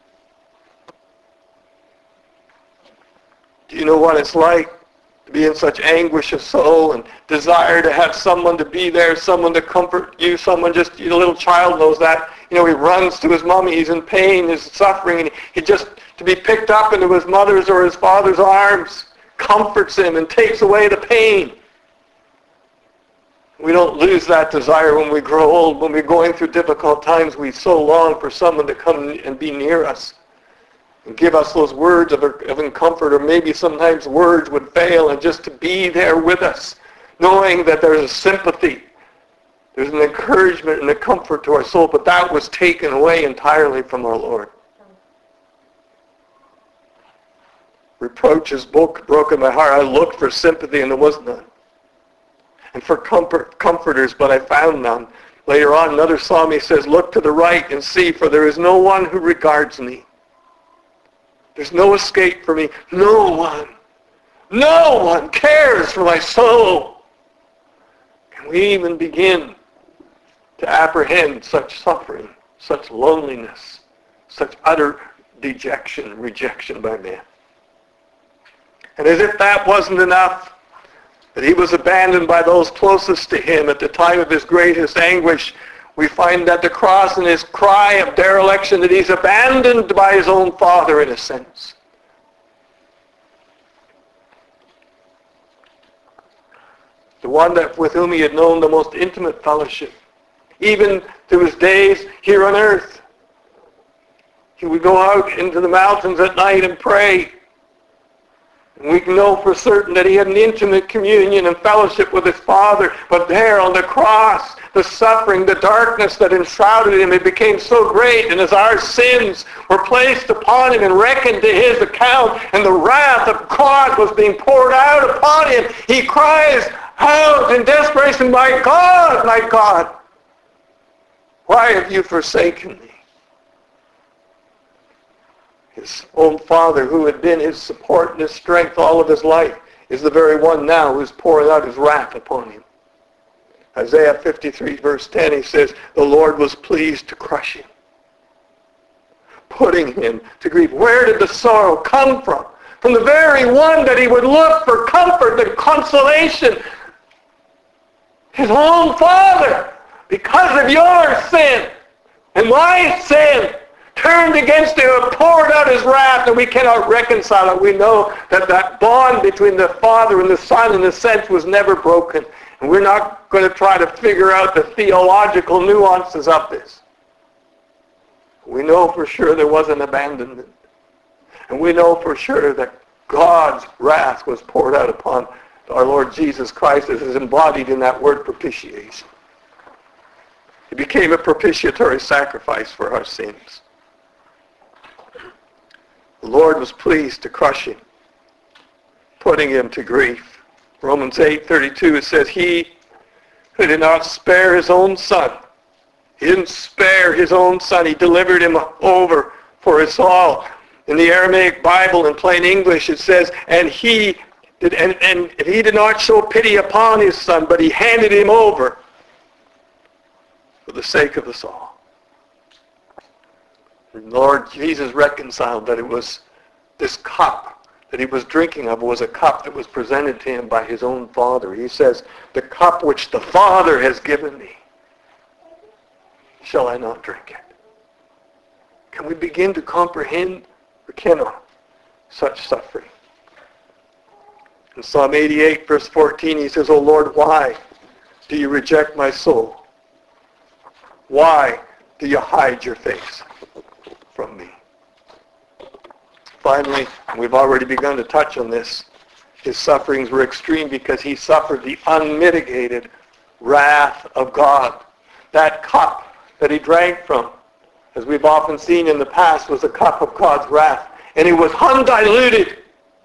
Do you know what it's like to be in such anguish of soul and desire to have someone to be there, someone to comfort you, someone just, a little child knows that. You know, he runs to his mommy, he's in pain, he's suffering, and he just, to be picked up into his mother's or his father's arms, comforts him and takes away the pain. We don't lose that desire when we grow old. When we're going through difficult times, we so long for someone to come and be near us and give us those words of, of comfort, or maybe sometimes words would fail, and just to be there with us, knowing that there's a sympathy, there's an encouragement and a comfort to our soul, but that was taken away entirely from our Lord. Reproach has broken my heart. I looked for sympathy and there was none. And for comfort, comforters, but I found none. Later on, another psalm, he says, look to the right and see, for there is no one who regards me. There's no escape for me. No one. No one cares for my soul. Can we even begin to apprehend such suffering, such loneliness, such utter dejection, rejection by man? And as if that wasn't enough, that he was abandoned by those closest to him at the time of his greatest anguish, we find that the cross and his cry of dereliction, that he's abandoned by his own Father in a sense. The one that with whom he had known the most intimate fellowship, even to his days here on earth. He would go out into the mountains at night and pray. And we can know for certain that he had an intimate communion and fellowship with his Father. But there on the cross, the suffering, the darkness that enshrouded him, it became so great. And as our sins were placed upon him and reckoned to his account, and the wrath of God was being poured out upon him, he cries out in desperation, my God, my God, why have you forsaken me? His own Father, who had been his support and his strength all of his life, is the very one now who is pouring out his wrath upon him. Isaiah fifty-three, verse ten, he says, the Lord was pleased to crush him, putting him to grief. Where did the sorrow come from? From the very one that he would look for comfort and consolation. His own Father, because of your sin and my sin, turned against him and poured out his wrath, and we cannot reconcile it. We know that that bond between the Father and the Son in a sense was never broken. And we're not going to try to figure out the theological nuances of this. We know for sure there was an abandonment. And we know for sure that God's wrath was poured out upon our Lord Jesus Christ, as is embodied in that word propitiation. He became a propitiatory sacrifice for our sins. The Lord was pleased to crush him, putting him to grief. Romans eight thirty-two, it says, he who did not spare his own son, he didn't spare his own son, he delivered him over for us all. In the Aramaic Bible, in plain English, it says, and he did, and, and he did not show pity upon his son, but he handed him over for the sake of us all. The Lord Jesus reconciled that it was this cup that he was drinking of was a cup that was presented to him by his own Father. He says, the cup which the Father has given me, shall I not drink it? Can we begin to comprehend or cannot such suffering? In Psalm eighty-eight, verse fourteen, he says, O Lord, why do you reject my soul? Why do you hide your face from me? Finally, we've already begun to touch on this, his sufferings were extreme because he suffered the unmitigated wrath of God. That cup that he drank from, as we've often seen in the past, was a cup of God's wrath. And it was undiluted.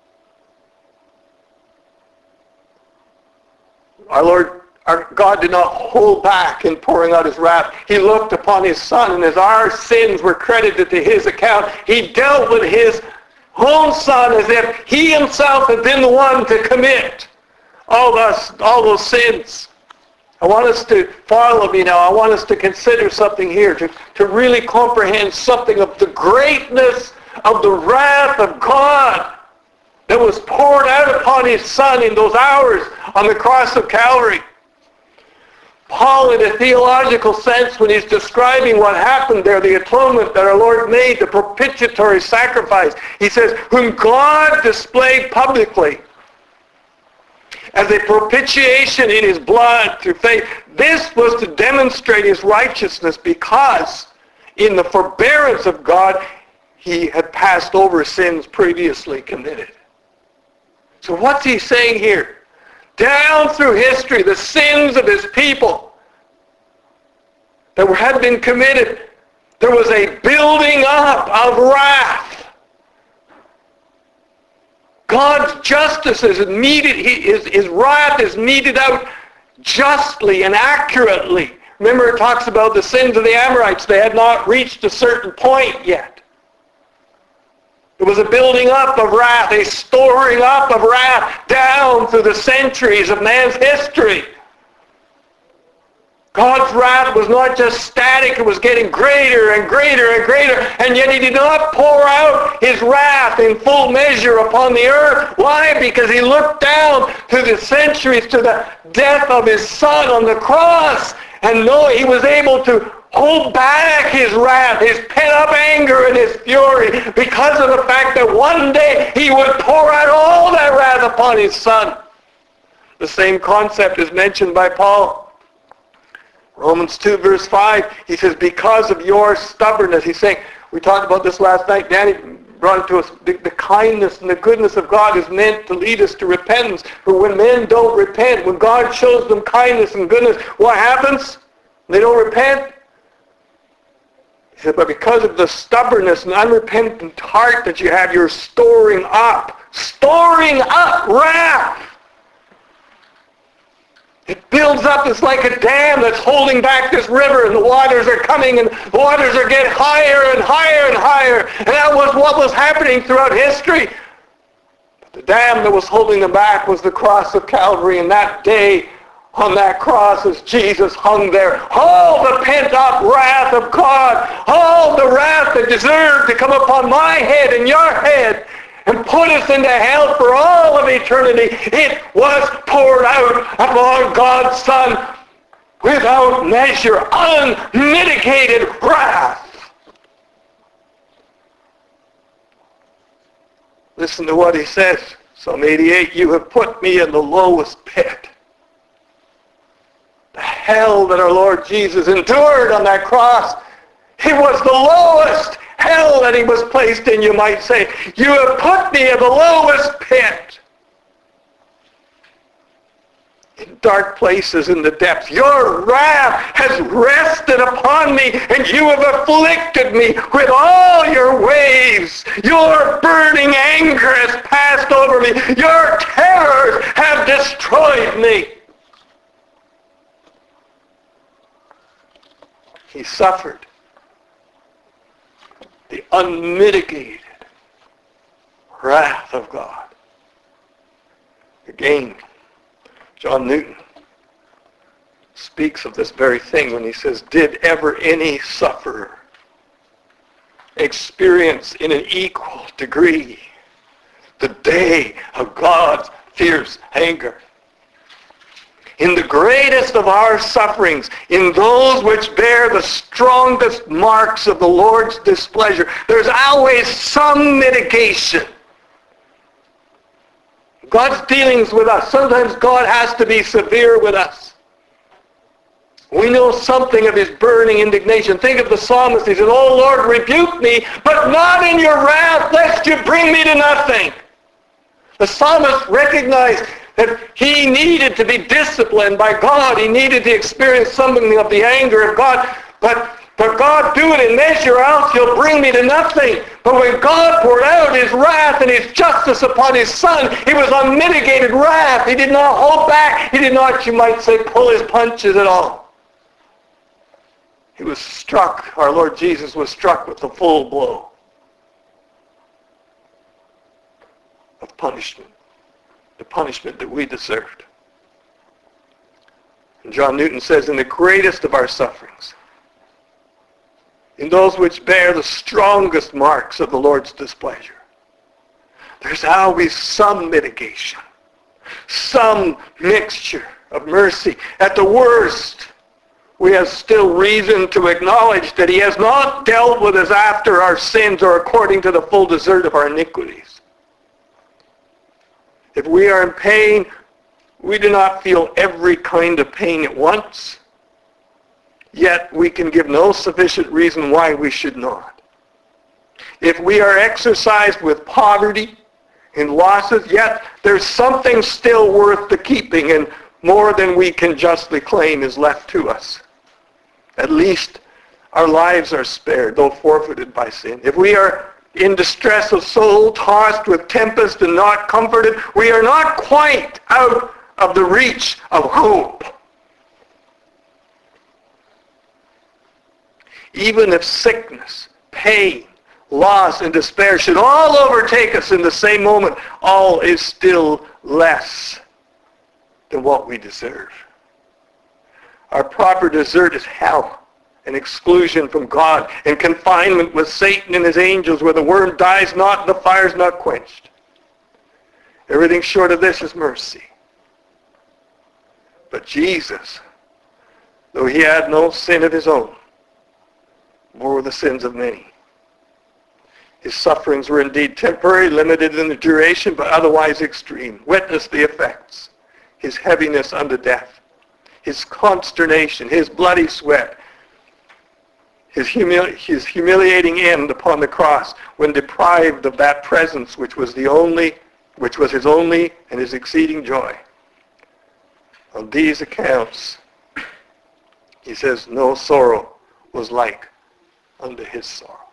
Our Lord, our God did not hold back in pouring out his wrath. He looked upon his Son, and as our sins were credited to his account, he dealt with his own Son as if he himself had been the one to commit all those, all those sins. I want us to follow me now. I want us to consider something here, to, to really comprehend something of the greatness of the wrath of God that was poured out upon his Son in those hours on the cross of Calvary. Paul, in a theological sense, when he's describing what happened there, the atonement that our Lord made, the propitiatory sacrifice, he says, whom God displayed publicly as a propitiation in his blood through faith. This was to demonstrate his righteousness because in the forbearance of God, he had passed over sins previously committed. So what's he saying here? Down through history, the sins of his people that had been committed, there was a building up of wrath. God's justice is meted, his, his wrath is meted out justly and accurately. Remember, it talks about the sins of the Amorites. They had not reached a certain point yet. It was a building up of wrath, a storing up of wrath down through the centuries of man's history. God's wrath was not just static, it was getting greater and greater and greater, and yet he did not pour out his wrath in full measure upon the earth. Why? Because he looked down through the centuries to the death of his Son on the cross, and no, he was able to hold back his wrath, his pent-up anger and his fury, because of the fact that one day he would pour out all that wrath upon his Son. The same concept is mentioned by Paul. Romans two verse five, he says, because of your stubbornness, he's saying, we talked about this last night, Danny brought it to us, the, the kindness and the goodness of God is meant to lead us to repentance. But when men don't repent, when God shows them kindness and goodness, what happens? They don't repent. He said, but because of the stubbornness and unrepentant heart that you have, you're storing up, storing up wrath. It builds up. It's like a dam that's holding back this river, and the waters are coming, and the waters are getting higher and higher and higher. And that was what was happening throughout history. But the dam that was holding them back was the cross of Calvary, and that day on that cross as Jesus hung there, all the pent-up wrath of God, all the wrath that deserved to come upon my head and your head, and put us into hell for all of eternity, it was poured out upon God's Son without measure, unmitigated wrath. Listen to what he says, Psalm eighty-eight, you have put me in the lowest pit. The hell that our Lord Jesus endured on that cross, it was the lowest hell that he was placed in, you might say. You have put me in the lowest pit, in dark places in the depths. Your wrath has rested upon me, and you have afflicted me with all your waves. Your burning anger has passed over me. Your terrors have destroyed me. He suffered the unmitigated wrath of God. Again, John Newton speaks of this very thing when he says, did ever any sufferer experience in an equal degree the day of God's fierce anger? In the greatest of our sufferings, in those which bear the strongest marks of the Lord's displeasure, there's always some mitigation. God's dealings with us, sometimes God has to be severe with us. We know something of his burning indignation. Think of the psalmist. He said, "Oh Lord, rebuke me, but not in your wrath, lest you bring me to nothing." The psalmist recognized that he needed to be disciplined by God. He needed to experience something of the anger of God. But, but God, do it in measure, else you'll bring me to nothing. But when God poured out his wrath and his justice upon his Son, it was unmitigated wrath. He did not hold back. He did not, you might say, pull his punches at all. He was struck, our Lord Jesus was struck with the full blow of punishment. The punishment that we deserved. And John Newton says, in the greatest of our sufferings, in those which bear the strongest marks of the Lord's displeasure, there's always some mitigation, some mixture of mercy. At the worst, we have still reason to acknowledge that he has not dealt with us after our sins or according to the full desert of our iniquities. If we are in pain, we do not feel every kind of pain at once. Yet we can give no sufficient reason why we should not. If we are exercised with poverty and losses, yet there's something still worth the keeping, and more than we can justly claim is left to us. At least our lives are spared, though forfeited by sin. If we are in distress of soul, tossed with tempest and not comforted, we are not quite out of the reach of hope. Even if sickness, pain, loss, and despair should all overtake us in the same moment, all is still less than what we deserve. Our proper desert is hell. And exclusion from God, and confinement with Satan and his angels, where the worm dies not and the fire is not quenched. Everything short of this is mercy. But Jesus, though he had no sin of his own, bore the sins of many. His sufferings were indeed temporary, limited in the duration, but otherwise extreme. Witness the effects. His heaviness unto death, his consternation, his bloody sweat, His, humili- his humiliating end upon the cross when deprived of that presence which was the only, which was his only and his exceeding joy. On these accounts, he says, no sorrow was like unto his sorrow.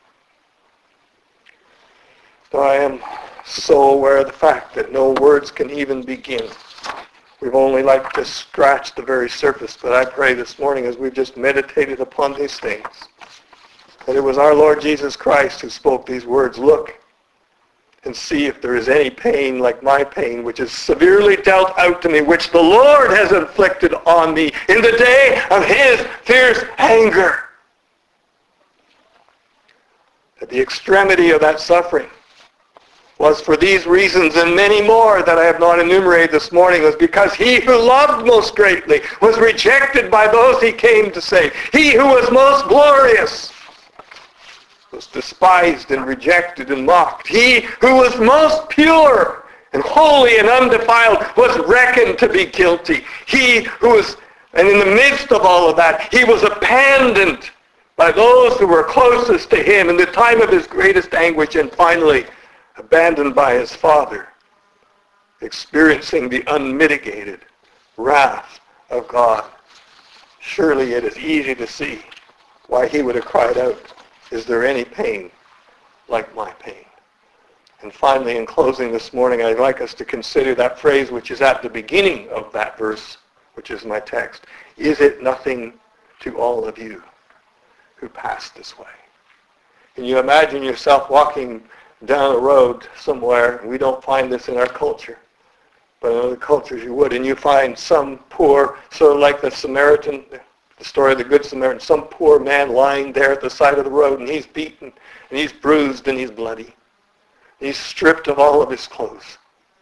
So I am so aware of the fact that no words can even begin. We've only like to scratch the very surface, but I pray this morning as we've just meditated upon these things, that it was our Lord Jesus Christ who spoke these words. Look and see if there is any pain like my pain, which is severely dealt out to me, which the Lord has inflicted on me in the day of his fierce anger. At the extremity of that suffering was for these reasons and many more that I have not enumerated this morning, was because he who loved most greatly was rejected by those he came to save. He who was most glorious was despised and rejected and mocked. He who was most pure and holy and undefiled was reckoned to be guilty. He who was, and in the midst of all of that, he was abandoned by those who were closest to him in the time of his greatest anguish, and finally abandoned by his Father, experiencing the unmitigated wrath of God. Surely it is easy to see why he would have cried out, "Is there any pain like my pain?" And finally, in closing this morning, I'd like us to consider that phrase which is at the beginning of that verse, which is my text. Is it nothing to all of you who pass this way? Can you imagine yourself walking down a road somewhere? We don't find this in our culture, but in other cultures you would, and you find some poor, sort of like the Samaritan, the story of the Good Samaritan, some poor man lying there at the side of the road, and he's beaten, and he's bruised, and he's bloody. He's stripped of all of his clothes.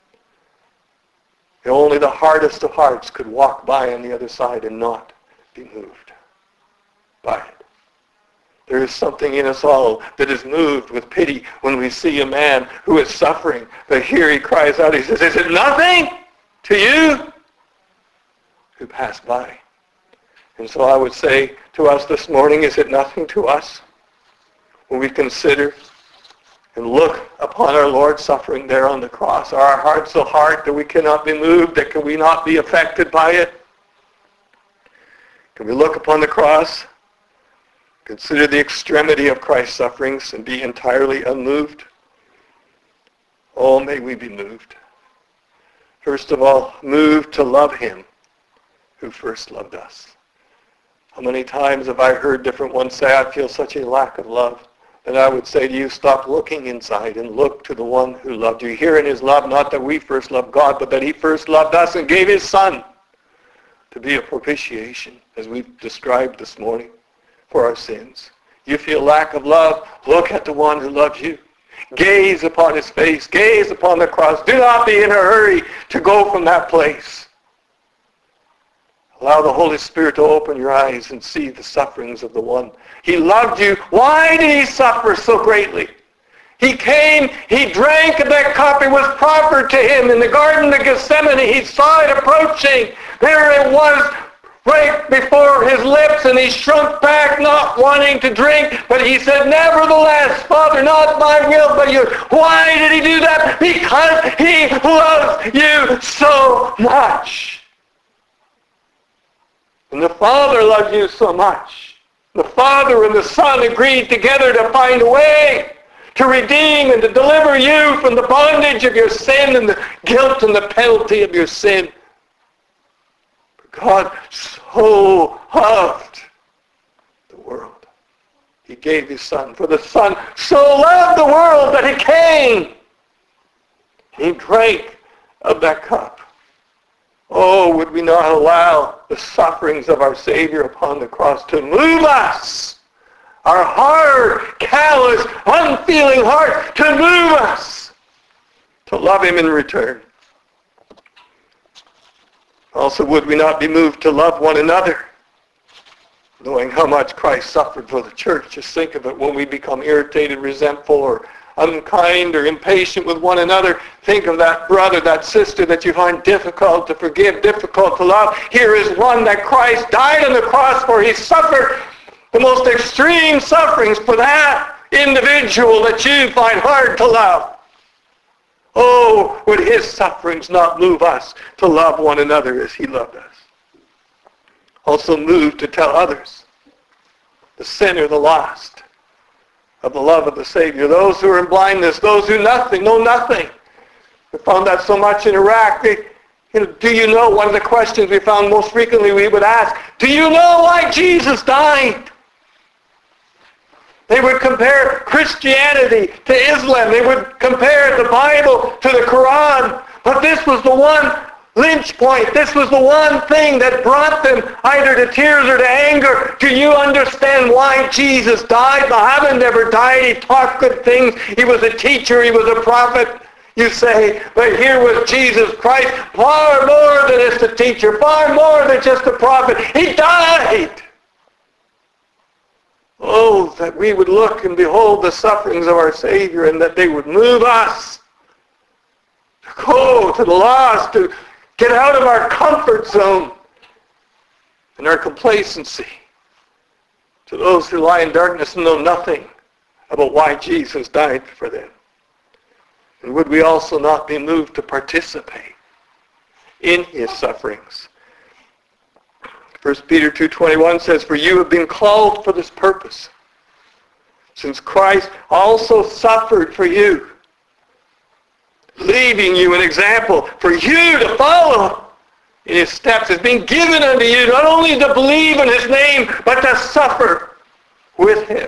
And only the hardest of hearts could walk by on the other side and not be moved by it. There is something in us all that is moved with pity when we see a man who is suffering. But here he cries out, he says, "Is it nothing to you who pass by?" And so I would say to us this morning, is it nothing to us when we consider and look upon our Lord's suffering there on the cross? Are our hearts so hard that we cannot be moved, that can we not be affected by it? Can we look upon the cross, consider the extremity of Christ's sufferings, and be entirely unmoved? Oh, may we be moved. First of all, moved to love him who first loved us. How many times have I heard different ones say, "I feel such a lack of love." And I would say to you, stop looking inside and look to the one who loved you. Here in his love, not that we first loved God, but that he first loved us and gave his Son to be a propitiation, as we've described this morning, for our sins. You feel lack of love, look at the one who loves you. Gaze upon his face. Gaze upon the cross. Do not be in a hurry to go from that place. Allow the Holy Spirit to open your eyes and see the sufferings of the one. He loved you. Why did he suffer so greatly? He came, he drank of that cup. It was proffered to him in the Garden of Gethsemane. He saw it approaching. There it was right before his lips, and he shrunk back, not wanting to drink. But he said, "Nevertheless, Father, not my will, but yours." Why did he do that? Because he loves you so much. And the Father loves you so much. The Father and the Son agreed together to find a way to redeem and to deliver you from the bondage of your sin and the guilt and the penalty of your sin. God so loved the world. He gave his Son. For the Son so loved the world that he came. He drank of that cup. Oh, would we not allow the sufferings of our Savior upon the cross to move us, our hard, callous, unfeeling heart, to move us, to love him in return. Also, would we not be moved to love one another, knowing how much Christ suffered for the church? Just think of it when we become irritated, resentful, or unkind or impatient with one another. Think of that brother, that sister that you find difficult to forgive, difficult to love. Here is one that Christ died on the cross for. He suffered the most extreme sufferings for that individual that you find hard to love. Oh, would his sufferings not move us to love one another as he loved us? Also moved to tell others, the sinner, the lost, of the love of the Savior. Those who are in blindness, those who nothing, know nothing. We found that so much in Iraq. They, you know, do you know, one of the questions we found most frequently we would ask, do you know why Jesus died? They would compare Christianity to Islam. They would compare the Bible to the Quran. But this was the one lynch point. This was the one thing that brought them either to tears or to anger. Do you understand why Jesus died? Muhammad never died. He taught good things. He was a teacher. He was a prophet. You say, but here was Jesus Christ, far more than just a teacher, far more than just a prophet. He died. Oh, that we would look and behold the sufferings of our Savior, and that they would move us to go to the lost, to get out of our comfort zone and our complacency, to those who lie in darkness and know nothing about why Jesus died for them? And would we also not be moved to participate in his sufferings? First Peter two twenty-one says, "For you have been called for this purpose, since Christ also suffered for you, leaving you an example for you to follow in his steps. It's been given unto you not only to believe in his name, but to suffer with him."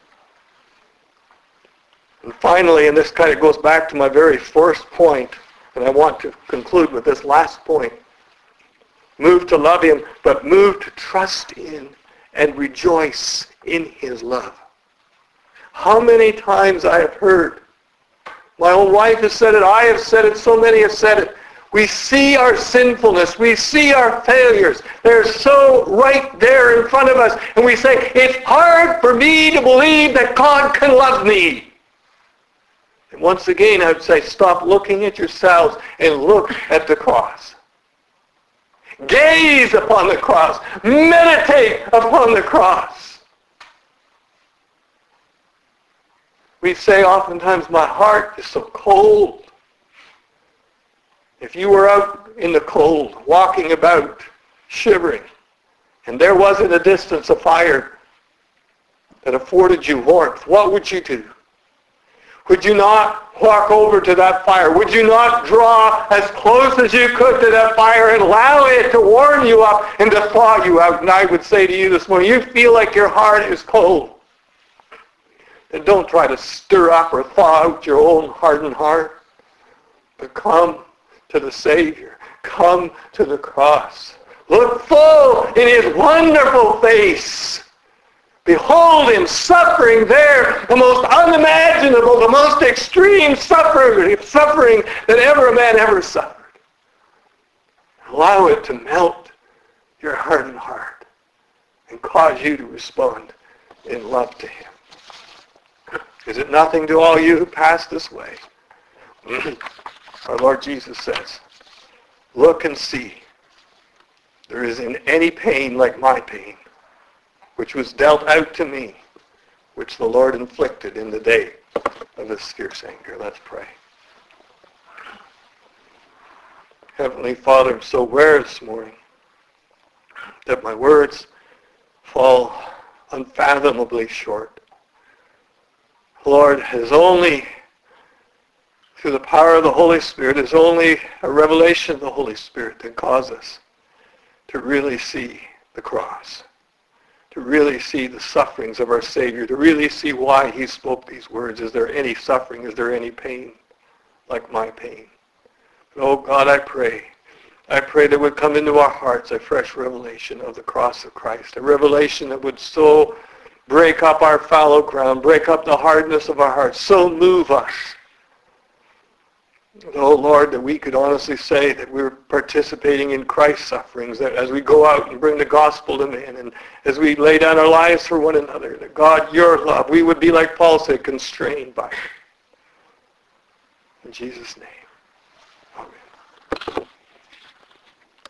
And finally, and this kind of goes back to my very first point, and I want to conclude with this last point. Move to love him, but move to trust in and rejoice in his love. How many times I have heard, my own wife has said it, I have said it, so many have said it. We see our sinfulness, we see our failures. They're so right there in front of us. And we say, it's hard for me to believe that God can love me. And once again, I would say, stop looking at yourselves and look at the cross. Gaze upon the cross. Meditate upon the cross. We say oftentimes, my heart is so cold. If you were out in the cold, walking about, shivering, and there was in the distance a fire that afforded you warmth, what would you do? Would you not walk over to that fire? Would you not draw as close as you could to that fire and allow it to warm you up and to thaw you out? And I would say to you this morning, you feel like your heart is cold. Then don't try to stir up or thaw out your own hardened heart. But come to the Savior. Come to the cross. Look full in his wonderful face. Behold him suffering there, the most unimaginable, the most extreme suffering, suffering that ever a man ever suffered. Allow it to melt your hardened heart and cause you to respond in love to him. Is it nothing to all you who pass this way? Our Lord Jesus says, look and see. There isn't any pain like my pain, which was dealt out to me, which the Lord inflicted in the day of his fierce anger. Let's pray. Heavenly Father, I'm so aware this morning that my words fall unfathomably short. Lord, it is only through the power of the Holy Spirit, it is only a revelation of the Holy Spirit that causes us to really see the cross, to really see the sufferings of our Savior, to really see why he spoke these words. Is there any suffering? Is there any pain like my pain? But oh God, I pray, I pray that would come into our hearts a fresh revelation of the cross of Christ, a revelation that would so break up our fallow ground, break up the hardness of our hearts, so move us. Oh Lord, that we could honestly say that we're participating in Christ's sufferings, that as we go out and bring the gospel to men, and as we lay down our lives for one another, that God, your love, we would be, like Paul said, constrained by it. In Jesus' name, amen.